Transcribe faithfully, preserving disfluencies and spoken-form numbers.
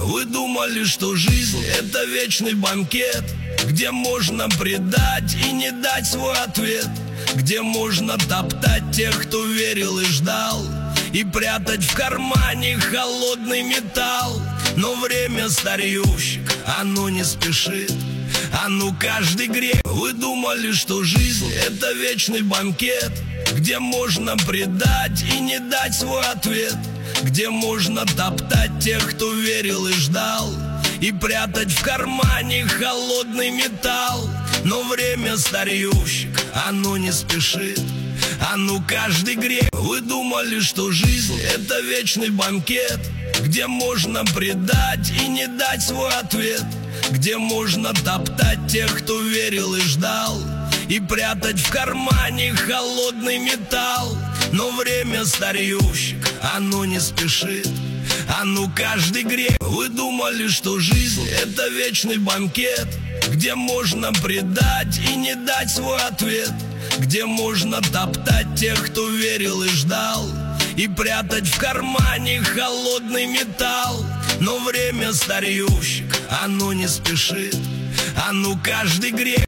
Вы думали, что жизнь — это вечный банкет, где можно предать и не дать свой ответ, где можно топтать тех, кто верил и ждал, и прятать в кармане холодный металл. Но время старьющик, оно не спешит, а ну каждый грех. Вы думали, что жизнь — это вечный банкет, где можно предать и не дать свой ответ, где можно топтать тех, кто верил и ждал, и прятать в кармане холодный металл. Но время старьющик, оно не спешит, а ну каждый грех. Вы думали, что жизнь — это вечный банкет, где можно предать и не дать свой ответ, где можно топтать тех, кто верил и ждал, и прятать в кармане холодный металл. Но время старьющик, оно не спешит, а ну каждый грех. Вы думали, что жизнь — это вечный банкет, где можно предать и не дать свой ответ, где можно топтать тех, кто верил и ждал, и прятать в кармане холодный металл. Но время старьющик, оно не спешит, а ну каждый грех.